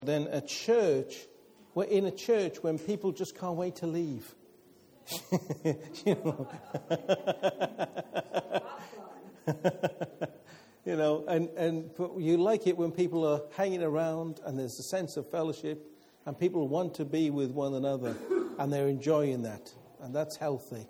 Then a church, we're in a church when people just can't wait to leave. You know, you know, and you like it when people are hanging around and there's a sense of fellowship and people want to be with one another and they're enjoying that, and that's healthy.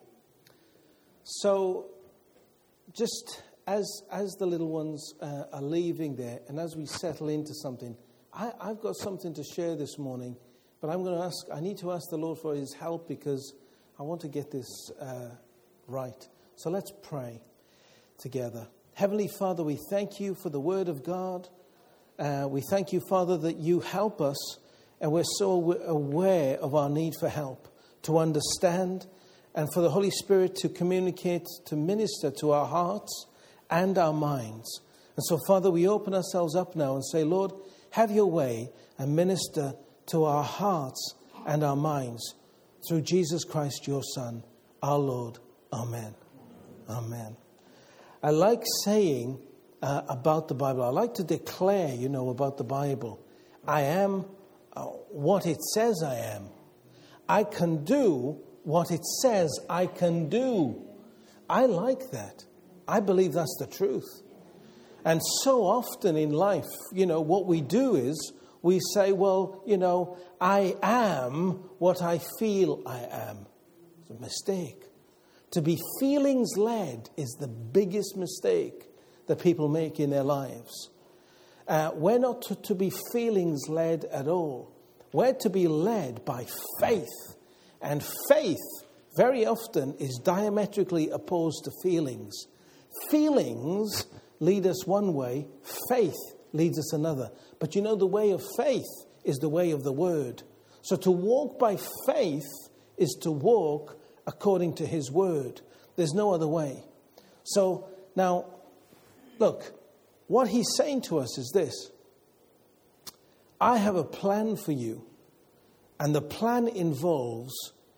So just as the little ones are leaving there and as we settle into something, I've got something to share this morning, but I need to ask the Lord for His help because I want to get this right. So let's pray together. Heavenly Father, we thank you for the Word of God. We thank you, Father, that you help us, and we're so aware of our need for help, to understand, and for the Holy Spirit to communicate, to minister to our hearts and our minds. And so, Father, we open ourselves up now and say, Lord, have your way and minister to our hearts and our minds through Jesus Christ, your Son, our Lord. Amen. Amen. I like saying about the Bible, I like to declare, about the Bible. I am what it says I am. I can do what it says I can do. I like that. I believe that's the truth. And so often in life, what we do is we say, well, I am what I feel I am. It's a mistake. To be feelings-led is the biggest mistake that people make in their lives. We're not to be feelings-led at all. We're to be led by faith. And faith, very often, is diametrically opposed to feelings. Feelings lead us one way, faith leads us another. But the way of faith is the way of the Word. So to walk by faith is to walk according to His Word. There's no other way. So now, look, what He's saying to us is this. I have a plan for you, and the plan involves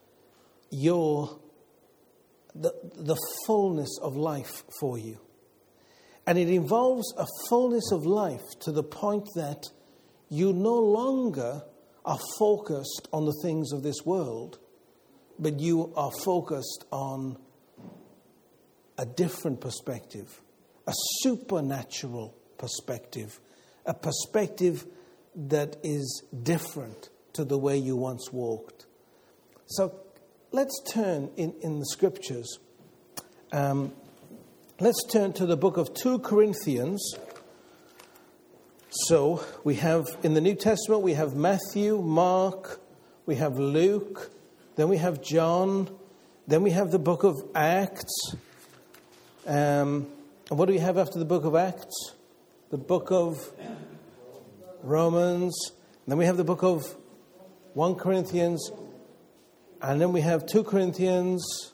the fullness of life for you. And it involves a fullness of life to the point that you no longer are focused on the things of this world, but you are focused on a different perspective, a supernatural perspective, a perspective that is different to the way you once walked. So let's turn in the Scriptures. Let's turn to the book of 2 Corinthians. So we have, in the New Testament, we have Matthew, Mark, we have Luke, then we have John, then we have the book of Acts. And what do we have after the book of Acts? The book of Romans. Then we have the book of 1 Corinthians. And then we have 2 Corinthians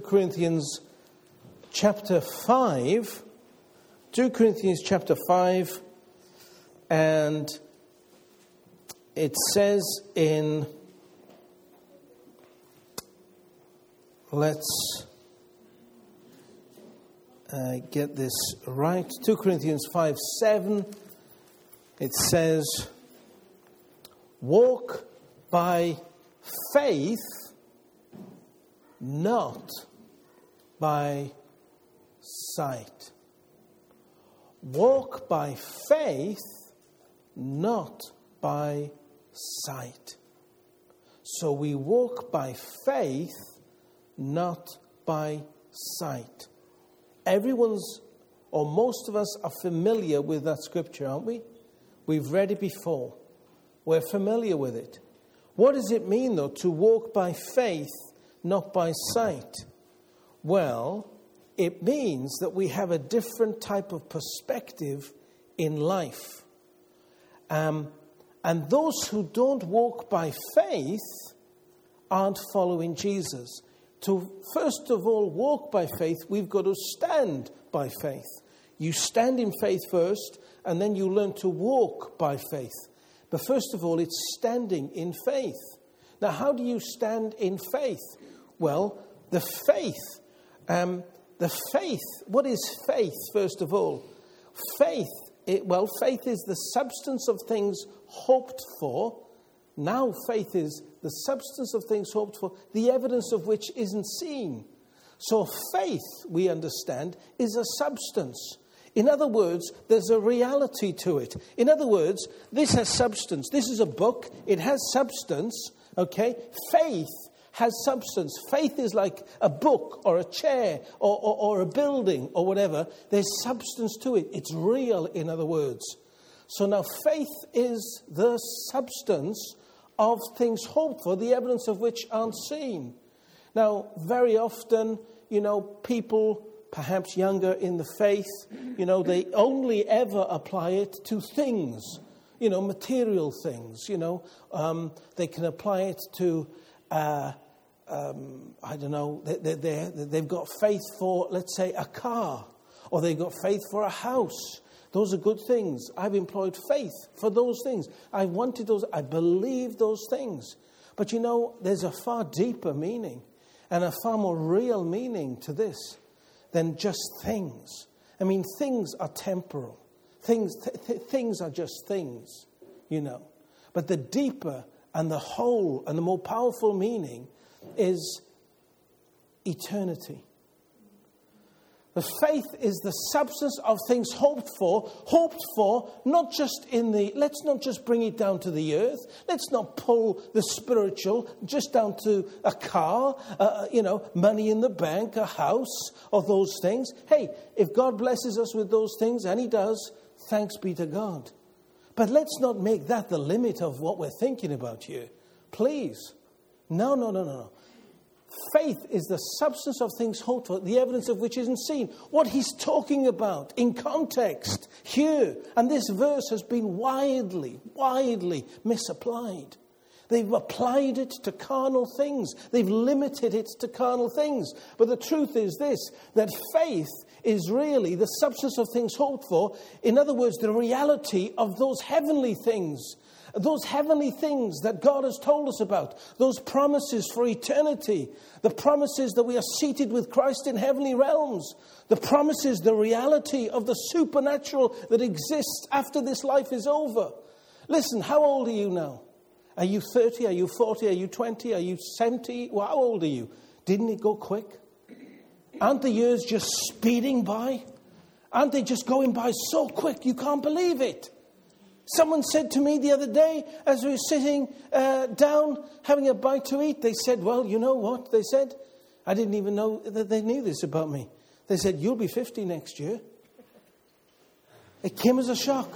chapter 5, 2 Corinthians chapter 5, and it says in, let's get this right, 2 Corinthians 5:7, it says, walk by faith, not by sight. Walk by faith, not by sight. So we walk by faith, not by sight. Everyone's, or most of us, are familiar with that scripture, aren't we? We've read it before. We're familiar with it. What does it mean, though, to walk by faith, not by sight? Well, it means that we have a different type of perspective in life. And those who don't walk by faith aren't following Jesus. To first of all walk by faith, we've got to stand by faith. You stand in faith first, and then you learn to walk by faith. But first of all, it's standing in faith. Now, how do you stand in faith? Well, the faith, what is faith, first of all? Faith faith is the substance of things hoped for. Now faith is the substance of things hoped for, the evidence of which isn't seen. So faith, we understand, is a substance. In other words, there's a reality to it. In other words, this has substance. This is a book. It has substance. Okay? Faith has substance. Faith is like a book or a chair or a building or whatever. There's substance to it. It's real, in other words. So now faith is the substance of things hoped for, the evidence of which aren't seen. Now, very often, people, perhaps younger in the faith, they only ever apply it to things, material things, They can apply it to, they've got faith for, let's say, a car, or they've got faith for a house. Those are good things. I've employed faith for those things. I wanted those. I believe those things. But there's a far deeper meaning and a far more real meaning to this than just things. I mean, things are temporal. Things are just things, But the deeper and the whole and the more powerful meaning is eternity. The faith is the substance of things hoped for not just let's not just bring it down to the earth. Let's not pull the spiritual just down to a car, money in the bank, a house, or those things. Hey, if God blesses us with those things, and He does, thanks be to God. But let's not make that the limit of what we're thinking about here. Please. No. Faith is the substance of things hoped for, the evidence of which isn't seen. What he's talking about in context here, and this verse has been widely misapplied. They've applied it to carnal things. They've limited it to carnal things. But the truth is this, that faith is really the substance of things hoped for. In other words, the reality of those heavenly things. Those heavenly things that God has told us about, those promises for eternity, the promises that we are seated with Christ in heavenly realms, the promises, the reality of the supernatural that exists after this life is over. Listen, how old are you now? Are you 30? Are you 40? Are you 20? Are you 70? Well, how old are you? Didn't it go quick? Aren't the years just speeding by? Aren't they just going by so quick? You can't believe it. Someone said to me the other day, as we were sitting down having a bite to eat, they said, well, you know what? They said, I didn't even know that they knew this about me. They said, you'll be 50 next year. It came as a shock.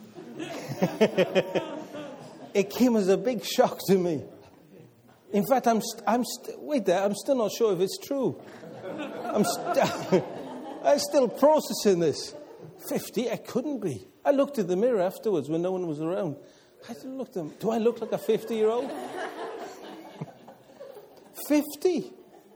It came as a big shock to me. In fact, I'm still not sure if it's true. I'm still processing this. 50, I couldn't be. I looked in the mirror afterwards when no one was around. I looked at them. Do I look like a 50-year-old? 50.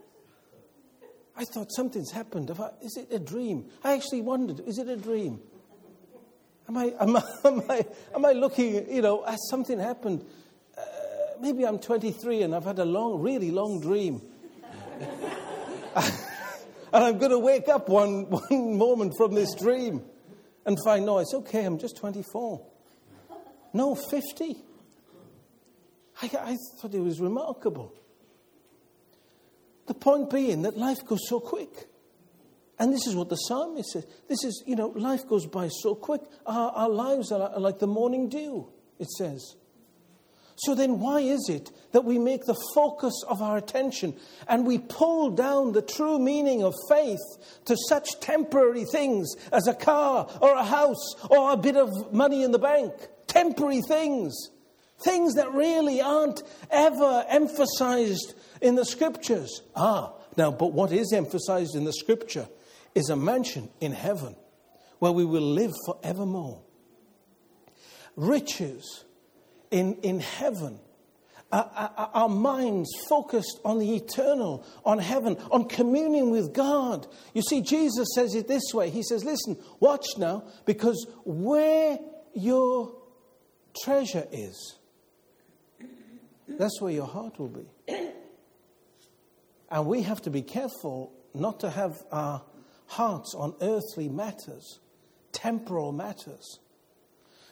I thought something's happened. Is it a dream? I actually wondered, is it a dream? Am I looking, has something happened? Maybe I'm 23 and I've had a really long dream. And I'm going to wake up one moment from this dream and find, no, it's okay, I'm just 24. No, 50. I thought it was remarkable. The point being that life goes so quick. And this is what the psalmist says. This is, life goes by so quick. Our lives are like the morning dew, it says. So then why is it that we make the focus of our attention and we pull down the true meaning of faith to such temporary things as a car or a house or a bit of money in the bank? Temporary things. Things that really aren't ever emphasized in the Scriptures. But what is emphasized in the Scripture is a mansion in heaven where we will live forevermore. Riches in heaven. Our minds focused on the eternal, on heaven, on communion with God. You see, Jesus says it this way. He says, listen, watch now, because where your treasure is, that's where your heart will be. And we have to be careful not to have our hearts on earthly matters, temporal matters.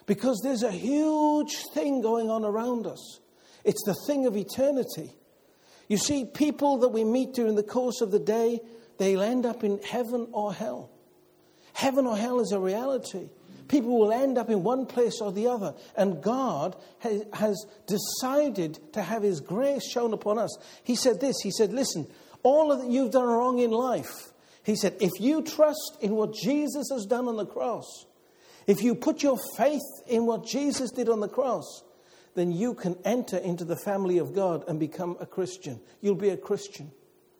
Because there's a huge thing going on around us. It's the thing of eternity. You see, people that we meet during the course of the day, they'll end up in heaven or hell. Heaven or hell is a reality. People will end up in one place or the other. And God has decided to have his grace shown upon us. He said this, he said, listen, all of that you've done wrong in life, he said, if you trust in what Jesus has done on the cross, if you put your faith in what Jesus did on the cross, then you can enter into the family of God and become a Christian. You'll be a Christian.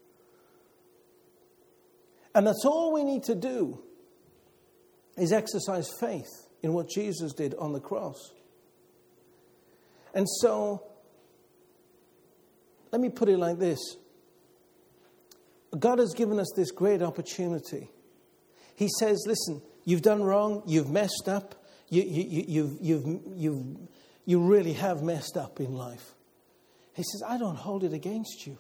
And that's all we need to do, is exercise faith in what Jesus did on the cross. And so, let me put it like this. God has given us this great opportunity. He says, listen, you've done wrong, you've messed up, you really have messed up in life. He says, I don't hold it against you.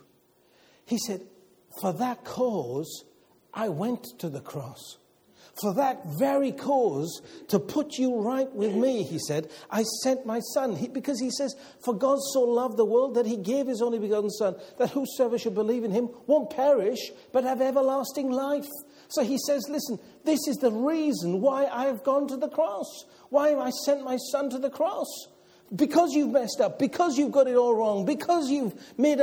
He said, for that cause, I went to the cross. For that very cause, to put you right with me, he said, I sent my son. Because he says, for God so loved the world that he gave his only begotten son, that whosoever should believe in him won't perish, but have everlasting life. So he says, listen, this is the reason why I have gone to the cross. Why have I sent my son to the cross? Because you've messed up, because you've got it all wrong, because you've made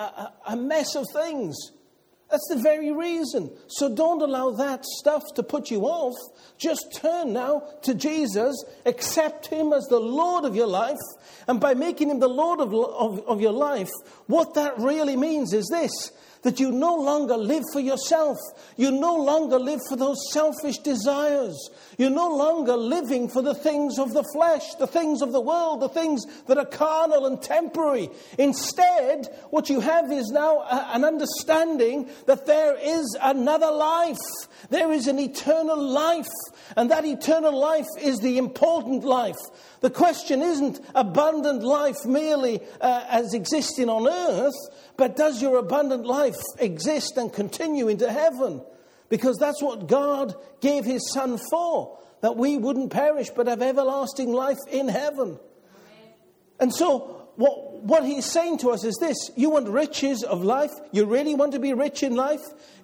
a mess of things. That's the very reason. So don't allow that stuff to put you off. Just turn now to Jesus, accept him as the Lord of your life, and by making him the Lord of your life, what that really means is this, that you no longer live for yourself. You no longer live for those selfish desires. You're no longer living for the things of the flesh, the things of the world, the things that are carnal and temporary. Instead, what you have is now an understanding that there is another life. There is an eternal life. And that eternal life is the important life. The question isn't abundant life merely as existing on earth, but does your abundant life exist and continue into heaven? Because that's what God gave his son for, that we wouldn't perish but have everlasting life in heaven. Amen. And so what he's saying to us is this: you want riches of life? You really want to be rich in life?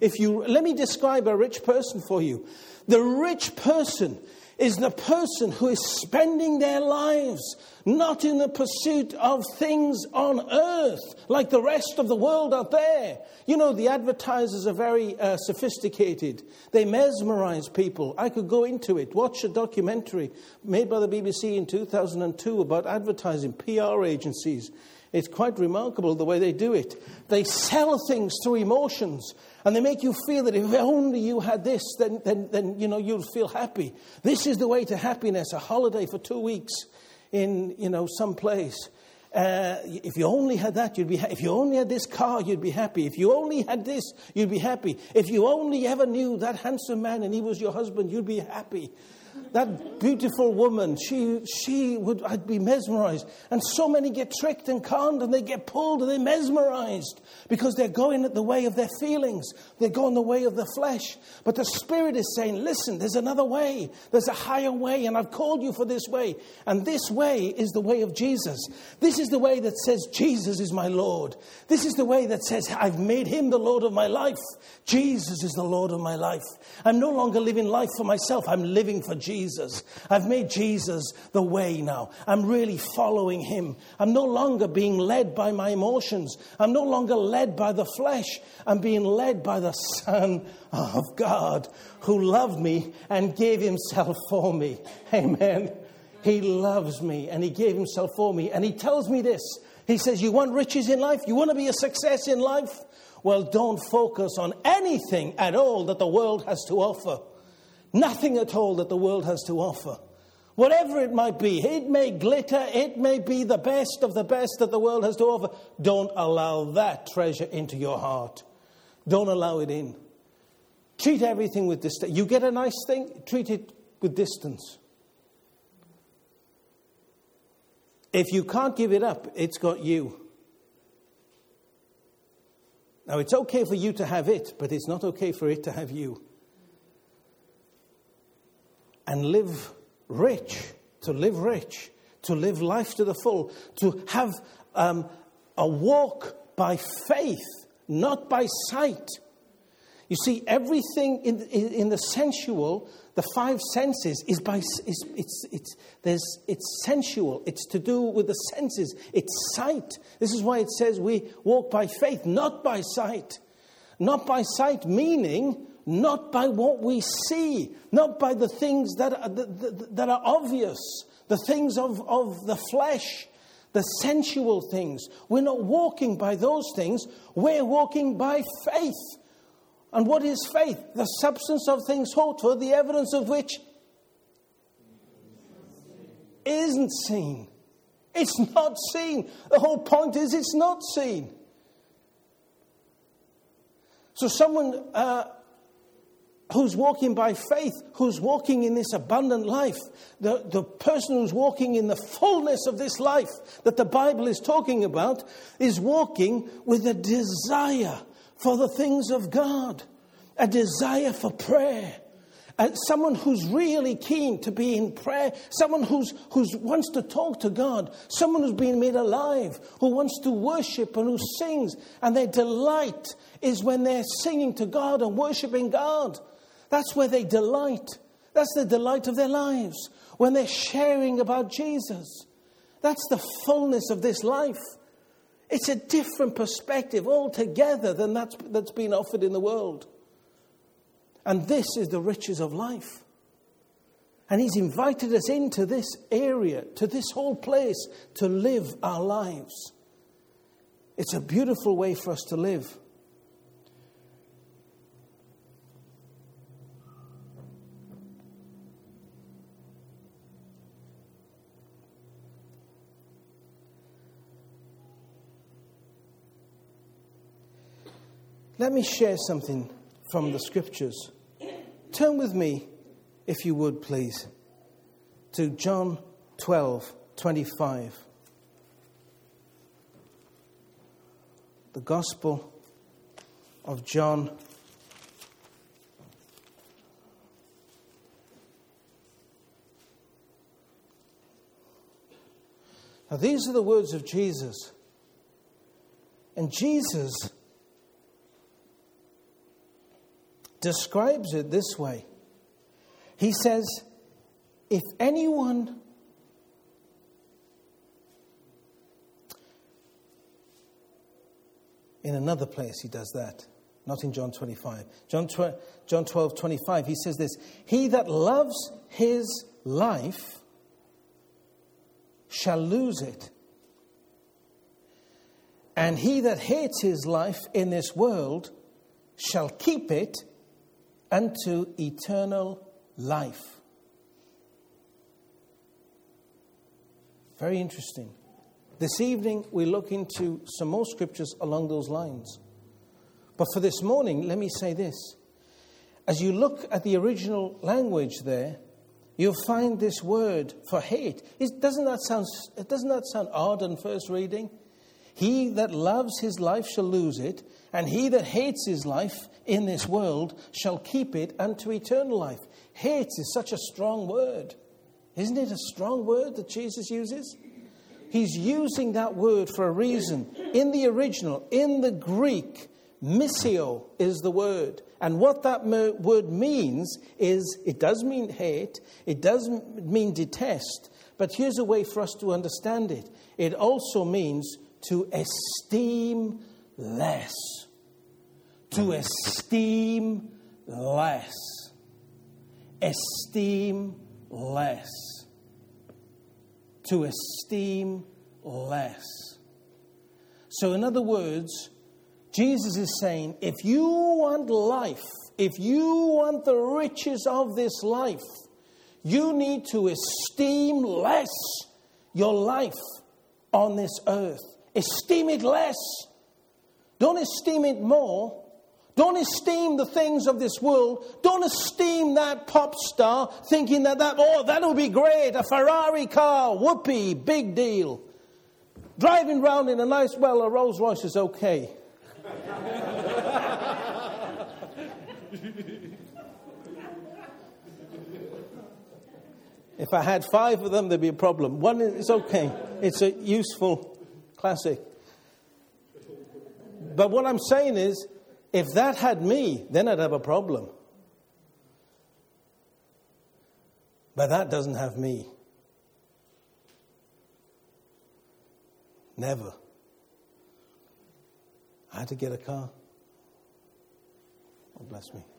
Let me describe a rich person for you. The rich person is the person who is spending their lives not in the pursuit of things on earth like the rest of the world out there. You know, the advertisers are very sophisticated. They mesmerize people. I could go into it. Watch a documentary made by the BBC in 2002 about advertising, PR agencies. It's quite remarkable the way they do it. They sell things through emotions. And they make you feel that if only you had this, then you know, you'll feel happy. This is the way to happiness, a holiday for 2 weeks in, some place. If you only had that, you'd be happy. If you only had this car, you'd be happy. If you only had this, you'd be happy. If you only ever knew that handsome man and he was your husband, you'd be happy. That beautiful woman, I'd be mesmerized. And so many get tricked and conned and they get pulled and they're mesmerized because they're going the way of their feelings. They're going the way of the flesh. But the Spirit is saying, listen, there's another way. There's a higher way, and I've called you for this way. And this way is the way of Jesus. This is the way that says Jesus is my Lord. This is the way that says I've made him the Lord of my life. Jesus is the Lord of my life. I'm no longer living life for myself. I'm living for Jesus. I've made Jesus the way now. I'm really following him. I'm no longer being led by my emotions. I'm no longer led by the flesh. I'm being led by the Son of God who loved me and gave himself for me. Amen. He loves me and he gave himself for me. And he tells me this. He says, you want riches in life? You want to be a success in life? Well, don't focus on anything at all that the world has to offer. Nothing at all that the world has to offer. Whatever it might be, it may glitter, it may be the best of the best that the world has to offer. Don't allow that treasure into your heart. Don't allow it in. Treat everything with distance. You get a nice thing, treat it with distance. If you can't give it up, it's got you. Now, it's okay for you to have it, but it's not okay for it to have you. And live rich to live rich, to live life to the full, to have a walk by faith, not by sight. You see, everything in the sensual, the five senses, it's sensual. It's to do with the senses. It's sight. This is why it says we walk by faith, not by sight. Not by sight, meaning not by what we see, not by the things that are obvious, the things of the flesh, the sensual things. We're not walking by those things. We're walking by faith. And what is faith? The substance of things hoped for, the evidence of which isn't seen. It's not seen. The whole point is it's not seen. So someone who's walking by faith, who's walking in this abundant life, the person who's walking in the fullness of this life that the Bible is talking about, is walking with a desire for the things of God, a desire for prayer. Someone who's really keen to be in prayer, someone who wants to talk to God, someone who's been made alive, who wants to worship and who sings, and their delight is when they're singing to God and worshiping God. That's where they delight. That's the delight of their lives, when they're sharing about Jesus. That's the fullness of this life. It's a different perspective altogether than that's been offered in the world. And this is the riches of life. And He's invited us into this area, to this whole place, to live our lives. It's a beautiful way for us to live. Let me share something from the Scriptures. Turn with me, if you would, please, to John 12:25. The Gospel of John. Now, these are the words of Jesus. And Jesus describes it this way. He says, if anyone in another place he does that, not in John 25. John 12:25, he says this, he that loves his life shall lose it. And he that hates his life in this world shall keep it unto eternal life. Very interesting. This evening we look into some more scriptures along those lines. But for this morning, let me say this. As you look at the original language there, you'll find this word for hate. Doesn't that sound odd on first reading? He that loves his life shall lose it, and he that hates his life in this world shall keep it unto eternal life. Hate is such a strong word. Isn't it a strong word that Jesus uses? He's using that word for a reason. In the original, in the Greek, missio is the word. And what that word means is, it does mean hate, it does mean detest, but here's a way for us to understand it. It also means to esteem less. To esteem less. Esteem less. To esteem less. So in other words, Jesus is saying, if you want life, if you want the riches of this life, you need to esteem less your life on this earth. Esteem it less. Don't esteem it more. Don't esteem the things of this world. Don't esteem that pop star thinking that'll be great. A Ferrari car, whoopee, big deal. Driving around in a Rolls Royce is okay. If I had 5 of them, there'd be a problem. One is okay. It's a useful classic. But what I'm saying is, if that had me, then I'd have a problem. But that doesn't have me. Never. I had to get a car. Oh, bless me.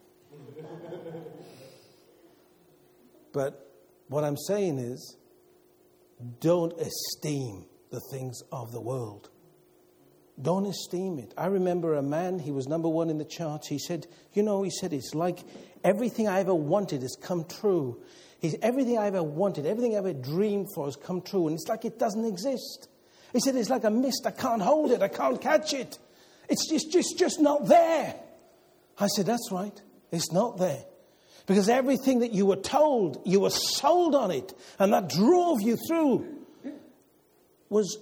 But what I'm saying is, don't esteem the things of the world. Don't esteem it. I remember a man, he was number 1 in the charts. He said, it's like everything I ever wanted has come true. Everything I ever wanted, everything I ever dreamed for has come true. And it's like it doesn't exist. He said, it's like a mist. I can't hold it. I can't catch it. It's just not there. I said, that's right. It's not there. Because everything that you were told, you were sold on it. And that drove you through was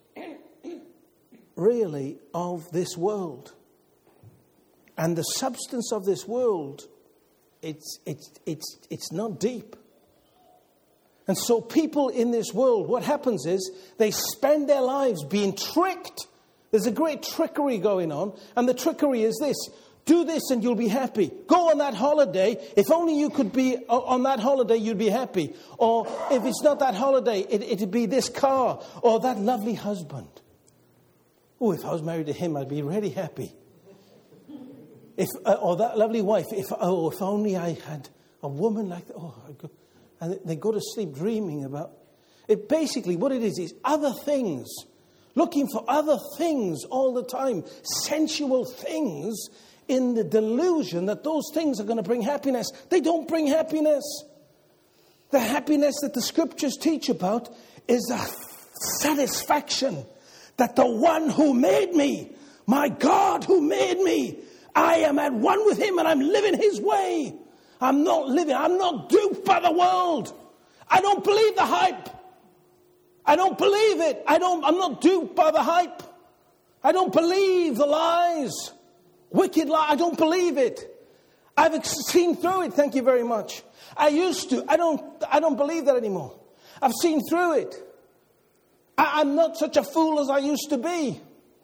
really of this world. And the substance of this world, it's not deep. And so people in this world, what happens is they spend their lives being tricked. There's a great trickery going on. And the trickery is this. Do this and you'll be happy. Go on that holiday. If only you could be on that holiday, you'd be happy. Or if it's not that holiday, it'd be this car or that lovely husband. Oh, if I was married to him, I'd be really happy. Or that lovely wife. If only I had a woman like that. And they go to sleep dreaming about it. Basically, what it is other things. Looking for other things all the time. Sensual things in the delusion that those things are going to bring happiness. They don't bring happiness. The happiness that the scriptures teach about is a satisfaction that the one who made me, my God who made me, I am at one with him and I'm living his way. I'm not duped by the world. I don't believe the hype. I don't believe it. I'm not duped by the hype. I don't believe the lies. Wicked lie. I don't believe it. I've seen through it. Thank you very much. I used to. I don't believe that anymore. I've seen through it. I'm not such a fool as I used to be.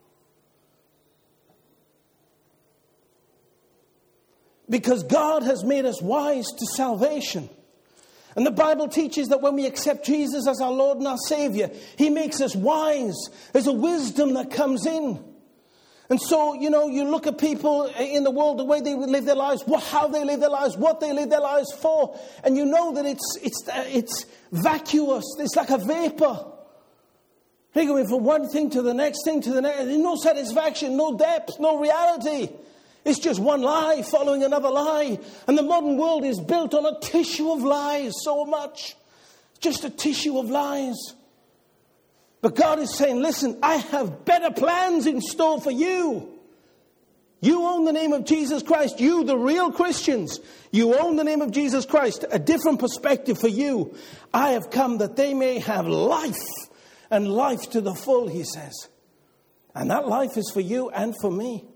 Because God has made us wise to salvation. And the Bible teaches that when we accept Jesus as our Lord and our Savior, he makes us wise. There's a wisdom that comes in. And so, you look at people in the world, the way they live their lives, how they live their lives, what they live their lives for. And you know that it's vacuous. It's like a vapor. They're going from one thing to the next thing to the next. There's no satisfaction, no depth, no reality. It's just one lie following another lie. And the modern world is built on a tissue of lies so much. Just a tissue of lies. But God is saying, listen, I have better plans in store for you. You own the name of Jesus Christ. You, the real Christians, you own the name of Jesus Christ. A different perspective for you. I have come that they may have life, and life to the full, he says. And that life is for you and for me.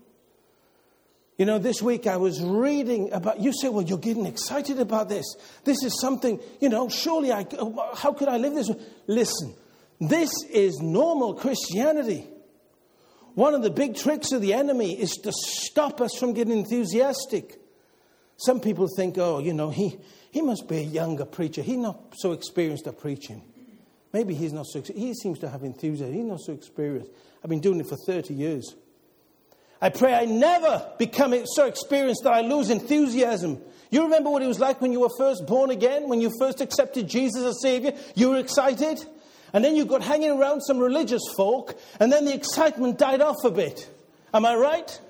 This week I was reading about, you say, well, you're getting excited about this. This is something, surely how could I live this way? Listen, this is normal Christianity. One of the big tricks of the enemy is to stop us from getting enthusiastic. Some people think, he must be a younger preacher. He's not so experienced at preaching. Maybe he's not so, he seems to have enthusiasm. He's not so experienced. I've been doing it for 30 years. I pray I never become so experienced that I lose enthusiasm. You remember what it was like when you were first born again? When you first accepted Jesus as Savior? You were excited? And then you got hanging around some religious folk, and then the excitement died off a bit. Am I right?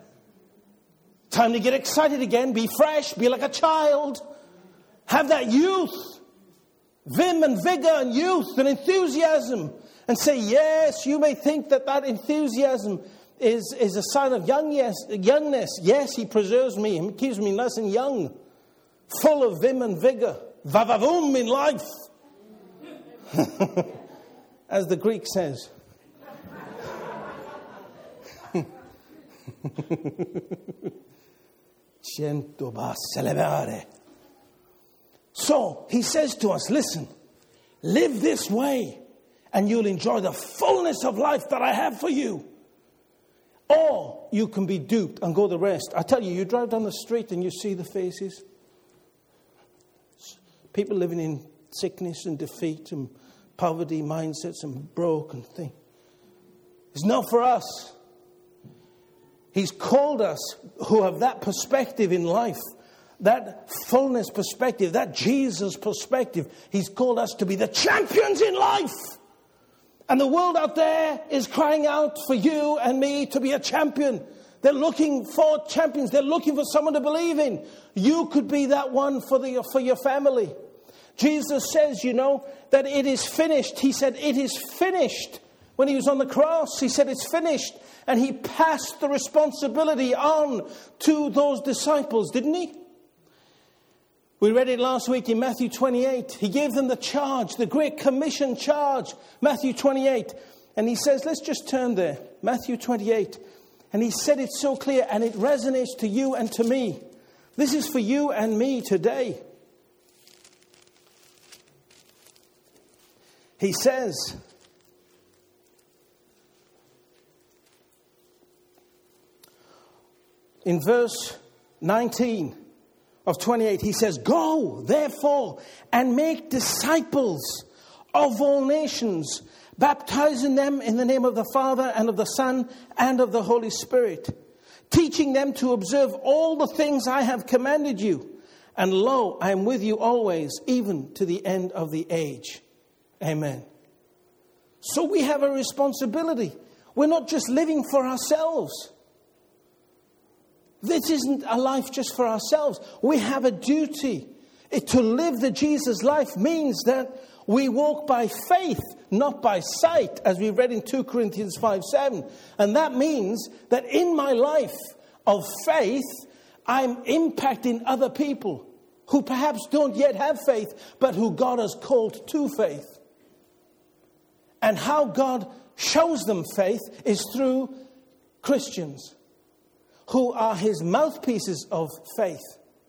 Time to get excited again. Be fresh. Be like a child. Have that youth. Vim and vigor and youth and enthusiasm. And say, yes, you may think that enthusiasm is a sign of youngness. Yes, he preserves me. He keeps me nice and young. Full of vim and vigor. Vavavoom in life. As the Greek says. So he says to us, listen, live this way and you'll enjoy the fullness of life that I have for you. Or you can be duped and go the rest. I tell you, you drive down the street and you see the faces. People living in sickness and defeat and poverty mindsets and broken things. It's not for us. He's called us who have that perspective in life, that fullness perspective, that Jesus perspective. He's called us to be the champions in life. And the world out there is crying out for you and me to be a champion. They're looking for champions. They're looking for someone to believe in. You could be that one for your family. Jesus says, that it is finished. He said, it is finished. When he was on the cross, he said, it's finished. And he passed the responsibility on to those disciples, didn't he? We read it last week in Matthew 28. He gave them the charge, the Great Commission charge, Matthew 28. And he says, let's just turn there, Matthew 28. And he said it so clear, and it resonates to you and to me. This is for you and me today. He says, in verse 19 of 28, he says, go, therefore, and make disciples of all nations, baptizing them in the name of the Father and of the Son and of the Holy Spirit, teaching them to observe all the things I have commanded you. And lo, I am with you always, even to the end of the age. Amen. So we have a responsibility. We're not just living for ourselves. This isn't a life just for ourselves. We have a duty. To live the Jesus life means that we walk by faith, not by sight, as we read in 2 Corinthians 5:7. And that means that in my life of faith, I'm impacting other people who perhaps don't yet have faith, but who God has called to faith. And how God shows them faith is through Christians who are his mouthpieces of faith.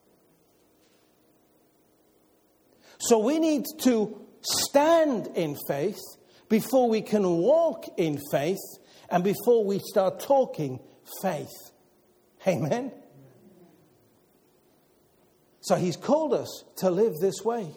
So we need to stand in faith before we can walk in faith and before we start talking faith. Amen? So he's called us to live this way.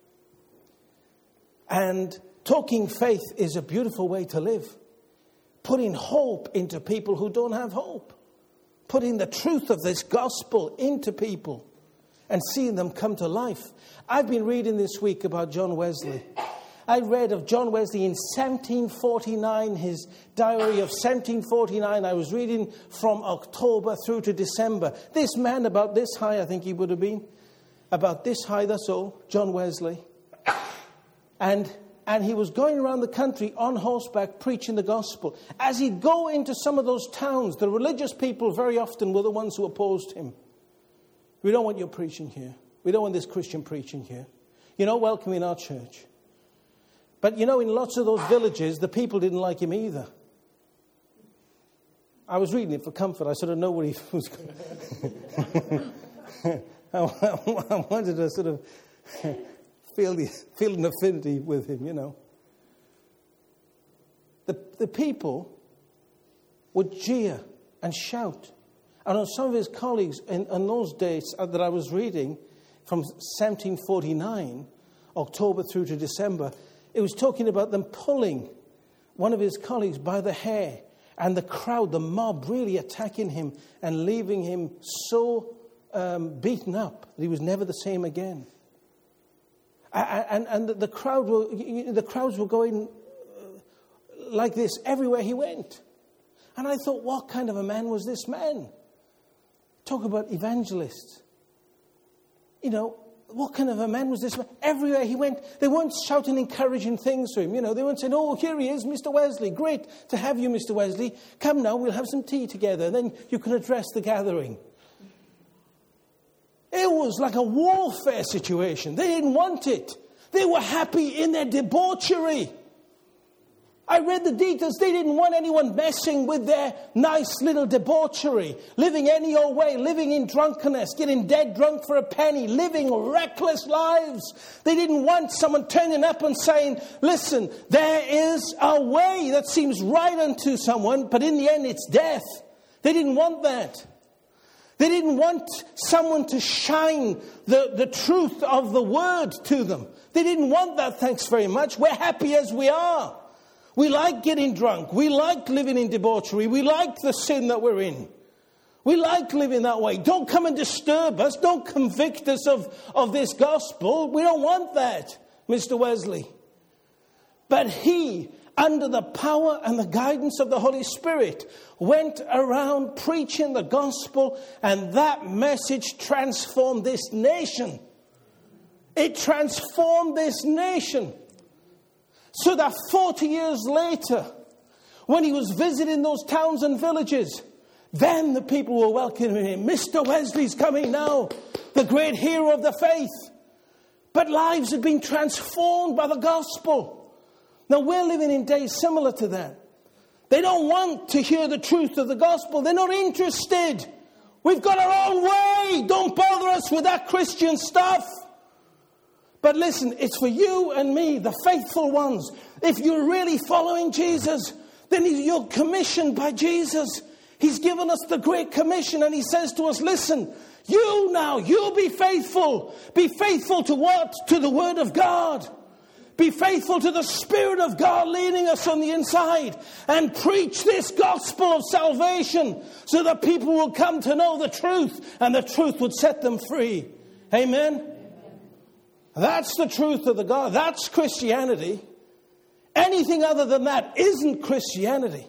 And talking faith is a beautiful way to live. Putting hope into people who don't have hope. Putting the truth of this gospel into people and seeing them come to life. I've been reading this week about John Wesley. I read of John Wesley in 1749, his diary of 1749. I was reading from October through to December. This man about this high, I think he would have been. About this high, that's all, John Wesley. And he was going around the country on horseback preaching the gospel. As he'd go into some of those towns, the religious people very often were the ones who opposed him. We don't want your preaching here. We don't want this Christian preaching here. You're not welcome in our church. But in lots of those villages, the people didn't like him either. I was reading it for comfort. I sort of know where he was going. I wanted to sort of feel an affinity with him, The people would jeer and shout. And on some of his colleagues in those days that I was reading, from 1749, October through to December, it was talking about them pulling one of his colleagues by the hair, and the crowd, the mob, really attacking him and leaving him so beaten up that he was never the same again. And the crowds were going like this everywhere he went. And I thought, what kind of a man was this man? Talk about evangelists. What kind of a man was this man? Everywhere he went, they weren't shouting encouraging things to him. They weren't saying, oh, here he is, Mr. Wesley. Great to have you, Mr. Wesley. Come now, we'll have some tea together. Then you can address the gathering. It was like a warfare situation. They didn't want it. They were happy in their debauchery. I read the details. They didn't want anyone messing with their nice little debauchery, living any old way, living in drunkenness, getting dead drunk for a penny, living reckless lives. They didn't want someone turning up and saying, listen, there is a way that seems right unto someone, but in the end it's death. They didn't want that. They didn't want someone to shine the truth of the word to them. They didn't want that, thanks very much. We're happy as we are. We like getting drunk. We like living in debauchery. We like the sin that we're in. We like living that way. Don't come and disturb us. Don't convict us of this gospel. We don't want that, Mr. Wesley. But he, under the power and the guidance of the Holy Spirit, went around preaching the gospel, and that message transformed this nation. It transformed this nation. So that 40 years later, when he was visiting those towns and villages, then the people were welcoming him. Mr. Wesley's coming now, the great hero of the faith. But lives have been transformed by the gospel. Now we're living in days similar to that. They don't want to hear the truth of the gospel. They're not interested. We've got our own way. Don't bother us with that Christian stuff. But listen, it's for you and me, the faithful ones. If you're really following Jesus, then you're commissioned by Jesus. He's given us the Great Commission, and he says to us, listen, you be faithful. Be faithful to what? To the Word of God. Be faithful to the Spirit of God leading us on the inside, and preach this gospel of salvation so that people will come to know the truth, and the truth would set them free. Amen? That's the truth of the God. That's Christianity. Anything other than that isn't Christianity.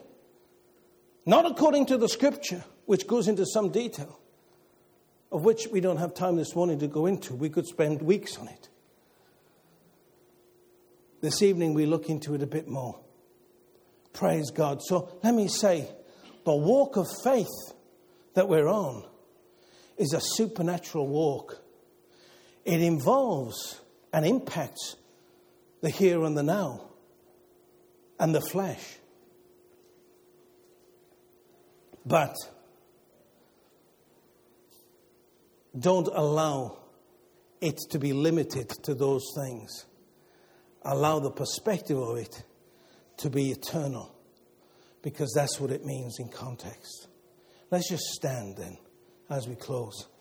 Not according to the Scripture, which goes into some detail, of which we don't have time this morning to go into. We could spend weeks on it. This evening we look into it a bit more. Praise God. So let me say, the walk of faith that we're on is a supernatural walk. It involves and impacts the here and the now and the flesh. But don't allow it to be limited to those things. Allow the perspective of it to be eternal, because that's what it means in context. Let's just stand then as we close.